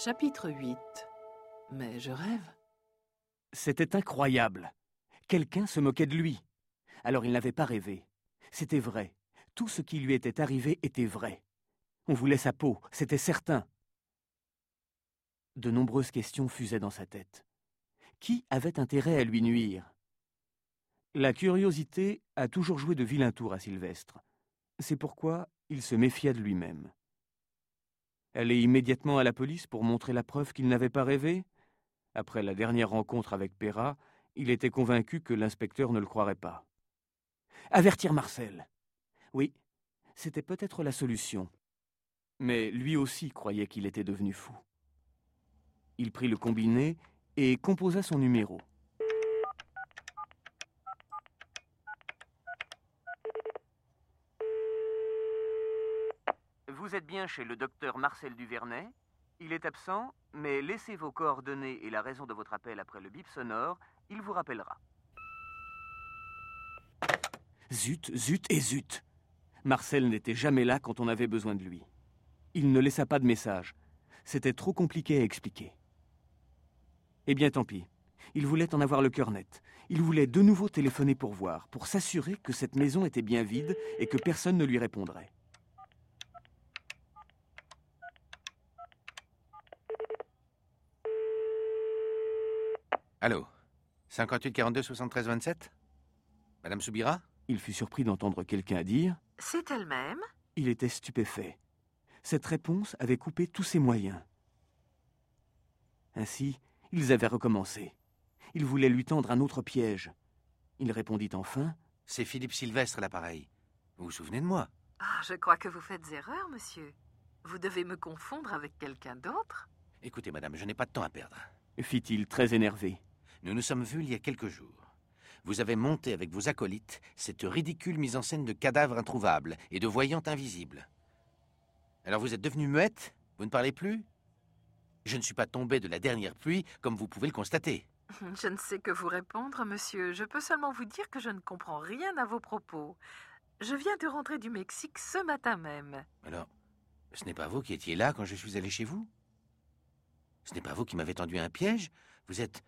Chapitre 8. Mais je rêve. C'était incroyable. Quelqu'un se moquait de lui. Alors il n'avait pas rêvé. C'était vrai. Tout ce qui lui était arrivé était vrai. On voulait sa peau, c'était certain. De nombreuses questions fusaient dans sa tête. Qui avait intérêt à lui nuire? La curiosité a toujours joué de vilains tours à Sylvestre. C'est pourquoi il se méfia de lui-même. Aller immédiatement à la police pour montrer la preuve qu'il n'avait pas rêvé? Après la dernière rencontre avec Perra, il était convaincu que l'inspecteur ne le croirait pas. Avertir Marcel. Oui, c'était peut-être la solution. Mais lui aussi croyait qu'il était devenu fou. Il prit le combiné et composa son numéro. Vous êtes bien chez le docteur Marcel Duvernay. Il est absent, mais laissez vos coordonnées et la raison de votre appel après le bip sonore, il vous rappellera. Zut, zut et zut! Marcel n'était jamais là quand on avait besoin de lui. Il ne laissa pas de message. C'était trop compliqué à expliquer. Eh bien, tant pis. Il voulait en avoir le cœur net. Il voulait de nouveau téléphoner pour voir, pour s'assurer que cette maison était bien vide et que personne ne lui répondrait. Allô, 58 42 73 27 Madame Soubira? Il fut surpris d'entendre quelqu'un dire « C'est elle-même ?» Il était stupéfait. Cette réponse avait coupé tous ses moyens. Ainsi, ils avaient recommencé. Il voulait lui tendre un autre piège. Il répondit enfin « C'est Philippe Sylvestre, l'appareil. Vous vous souvenez de moi? » Ah, je crois que vous faites erreur, monsieur. Vous devez me confondre avec quelqu'un d'autre. Écoutez, madame, je n'ai pas de temps à perdre. Fit-il très énervé. Nous nous sommes vus il y a quelques jours. Vous avez monté avec vos acolytes cette ridicule mise en scène de cadavres introuvables et de voyantes invisibles. Alors vous êtes devenue muette? Vous ne parlez plus? Je ne suis pas tombé de la dernière pluie, comme vous pouvez le constater. Je ne sais que vous répondre, monsieur. Je peux seulement vous dire que je ne comprends rien à vos propos. Je viens de rentrer du Mexique ce matin même. Alors, ce n'est pas vous qui étiez là quand je suis allé chez vous? Ce n'est pas vous qui m'avez tendu un piège? Vous êtes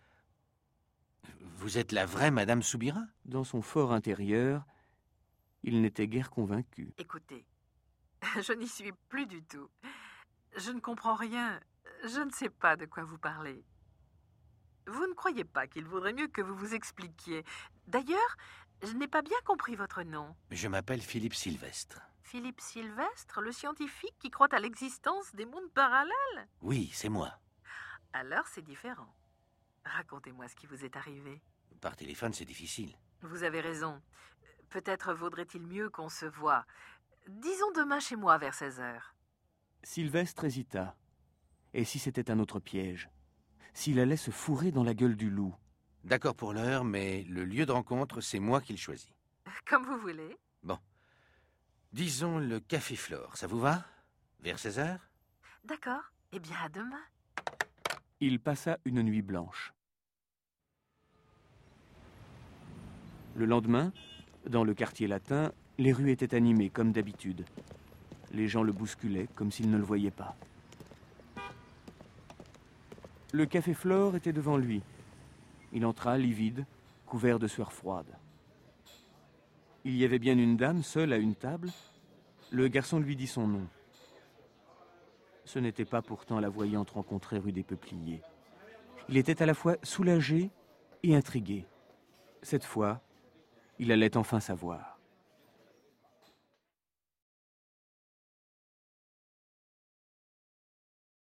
la vraie Madame Soubira? Dans son fort intérieur, il n'était guère convaincu. Écoutez, je n'y suis plus du tout. Je ne comprends rien. Je ne sais pas de quoi vous parlez. Vous ne croyez pas qu'il vaudrait mieux que vous vous expliquiez. D'ailleurs, je n'ai pas bien compris votre nom. Je m'appelle Philippe Sylvestre. Philippe Sylvestre, le scientifique qui croit à l'existence des mondes parallèles? Oui, c'est moi. Alors c'est différent. Racontez-moi ce qui vous est arrivé. Par téléphone, c'est difficile. Vous avez raison. Peut-être vaudrait-il mieux qu'on se voie. Disons demain chez moi vers 16h. Sylvestre hésita. Et si c'était un autre piège? S'il allait se fourrer dans la gueule du loup? D'accord pour l'heure, mais le lieu de rencontre, c'est moi qui le choisis. Comme vous voulez. Bon. Disons le Café Flore, ça vous va? Vers 16h? D'accord. Eh bien, à demain. Il passa une nuit blanche. Le lendemain, dans le quartier latin, les rues étaient animées comme d'habitude. Les gens le bousculaient comme s'ils ne le voyaient pas. Le Café Flore était devant lui. Il entra livide, couvert de sueur froide. Il y avait bien une dame seule à une table. Le garçon lui dit son nom. Ce n'était pas pourtant la voyante rencontrée rue des Peupliers. Il était à la fois soulagé et intrigué. Cette fois, il allait enfin savoir.